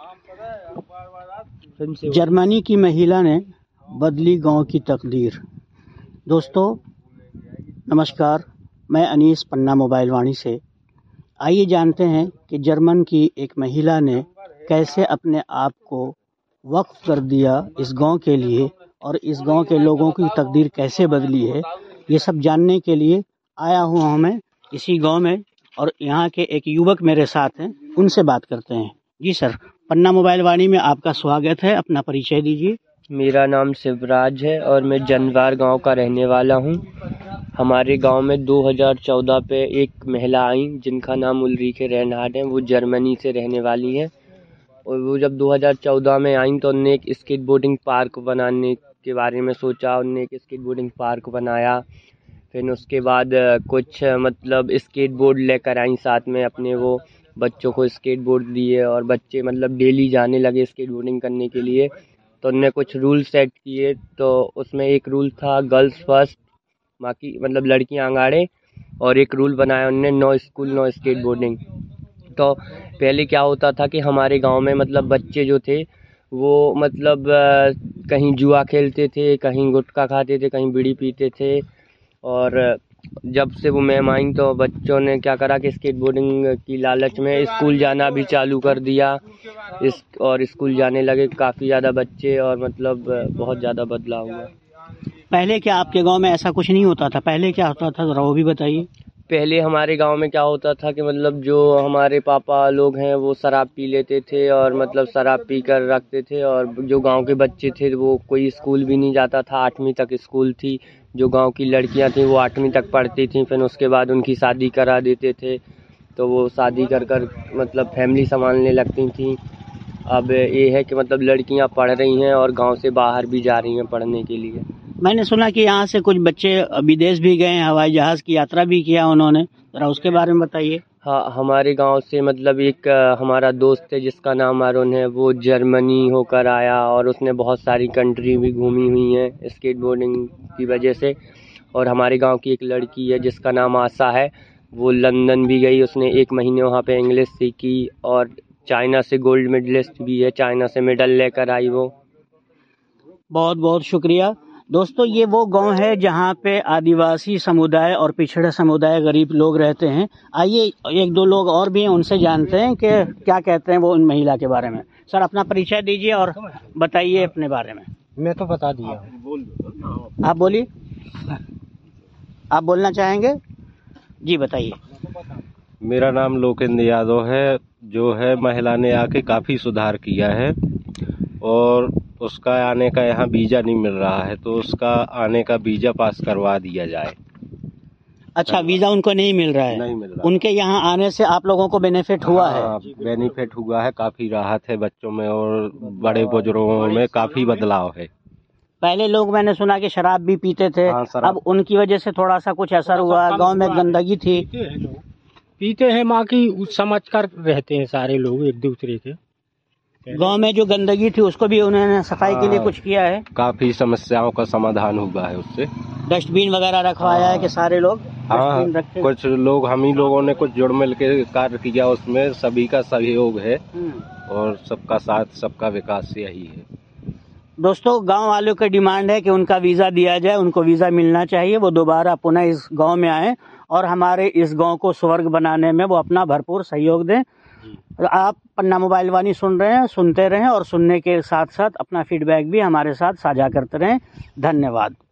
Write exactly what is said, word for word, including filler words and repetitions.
Germany की महिला ने बदली गांव की तकदीर। दोस्तों नमस्कार, मैं अनीस पन्ना मोबाइल वाणी से। आइए जानते हैं कि जर्मन की एक महिला ने कैसे अपने आप को वक्फ कर दिया इस गांव के लिए और इस गांव के लोगों की तकदीर कैसे बदली है, ये सब जानने के लिए आया हूँ हूँ मैं इसी गांव में। और यहाँ के एक युवक मेरे साथ हैं, उनसे बात करते हैं। जी सर, पन्ना मोबाइल वाणी में आपका स्वागत है। अपना परिचय दीजिए। मेरा नाम शिवराज है और मैं जनवार गांव का रहने वाला हूं। हमारे गांव में दो हज़ार चौदह पे एक महिला आई जिनका नाम उल्रीके रेनहार्ड है। वो जर्मनी से रहने वाली हैं और वो जब दो हज़ार चौदह में आई तो उनने एक स्केटबोर्डिंग पार्क बनाने के बारे में सोचा। उनने एक स्केटबोर्डिंग पार्क बनाया। फिर उसके बाद कुछ मतलब स्केटबोर्ड लेकर आई साथ में, अपने वो बच्चों को स्केटबोर्ड दिए और बच्चे मतलब डेली जाने लगे स्केटबोर्डिंग करने के लिए। तो उनने कुछ रूल सेट किए। तो उसमें एक रूल था गर्ल्स फर्स्ट, बाकी मतलब लड़कियां आगाड़े, और एक रूल बनाया उनने नो स्कूल नो स्केटबोर्डिंग। तो पहले क्या होता था कि हमारे गांव में मतलब बच्चे जो थे वो मतलब कहीं जुआ खेलते थे, कहीं गुटखा खाते थे, कहीं बीड़ी पीते थे। और जब से वो मैम आई तो बच्चों ने क्या करा कि स्केटबोर्डिंग की लालच में स्कूल जाना भी चालू कर दिया इस और स्कूल जाने लगे काफ़ी ज़्यादा बच्चे, और मतलब बहुत ज़्यादा बदलाव हुआ। पहले क्या आपके गांव में ऐसा कुछ नहीं होता था? पहले क्या होता था जरा वो भी बताइए। पहले हमारे गांव में क्या होता था कि मतलब जो हमारे पापा लोग हैं वो शराब पी लेते थे और मतलब शराब पी कर रखते थे, और जो गांव के बच्चे थे वो कोई स्कूल भी नहीं जाता था। आठवीं तक स्कूल थी। जो गांव की लड़कियां थी वो आठवीं तक पढ़ती थी, फिर उसके बाद उनकी शादी करा देते थे। तो वो शादी कर कर मतलब फैमिली संभालने लगती थी। अब ये है कि मतलब लड़कियां पढ़ रही हैं और गांव से बाहर भी जा रही हैं पढ़ने के लिए। मैंने सुना कि यहाँ से कुछ बच्चे विदेश भी गए, हवाई जहाज की यात्रा भी किया उन्होंने, जरा उसके बारे में बताइए। हाँ, हमारे गांव से मतलब एक हमारा दोस्त है जिसका नाम अरुण है, वो जर्मनी होकर आया और उसने बहुत सारी कंट्री भी घूमी हुई हैं स्केटबोर्डिंग की वजह से। और हमारे गांव की एक लड़की है जिसका नाम आशा है, वो लंदन भी गई। उसने एक महीने वहाँ पे इंग्लिश सीखी और चाइना से गोल्ड मेडलिस्ट भी है, चाइना से मेडल लेकर आई वो। बहुत बहुत शुक्रिया। दोस्तों ये वो गांव है जहां पे आदिवासी समुदाय और पिछड़े समुदाय गरीब लोग रहते हैं। आइए एक दो लोग और भी हैं, उनसे जानते हैं कि क्या कहते हैं वो उन महिला के बारे में। सर अपना परिचय दीजिए और बताइए अपने बारे में। मैं तो बता दिया। आप बोलिए, आप बोलना चाहेंगे? जी बताइए। मेरा नाम लोकेंद्र यादव है। जो है महिला ने आके काफ़ी सुधार किया है और उसका आने का यहाँ वीज़ा नहीं मिल रहा है, तो उसका आने का वीज़ा पास करवा दिया जाए। अच्छा, वीज़ा उनको नहीं मिल रहा है? नहीं मिल रहा। उनके यहाँ आने से आप लोगों को बेनिफिट हुआ है? बेनिफिट हुआ है, काफ़ी राहत है बच्चों में और बड़े बुजुर्गों में काफ़ी बदलाव है। पहले लोग मैंने सुना कि शराब भी पीते थे। हाँ, अब उनकी वजह से थोड़ा सा कुछ असर हुआ। गांव में गंदगी थी, पीते हैं माँ की समझ कर रहते हैं सारे लोग एक दूसरे के। गांव में जो गंदगी थी उसको भी उन्होंने सफाई के लिए कुछ किया है। काफ़ी समस्याओं का समाधान हुआ है उससे। डस्टबिन वगैरह रखवाया है कि सारे लोग हाँ, कुछ लोग हम ही लोगों ने कुछ जुड़ मिल के कार्य किया, उसमें सभी का सहयोग है और सबका साथ सबका विकास यही है। दोस्तों गांव वालों की डिमांड है कि उनका वीज़ा दिया जाए, उनको वीज़ा मिलना चाहिए, वो दोबारा पुनः इस गांव में आए और हमारे इस गांव को स्वर्ग बनाने में वो अपना भरपूर सहयोग दें। आप पन्ना मोबाइल वाणी सुन रहे हैं, सुनते रहें और सुनने के साथ साथ अपना फीडबैक भी हमारे साथ साझा करते रहें। धन्यवाद।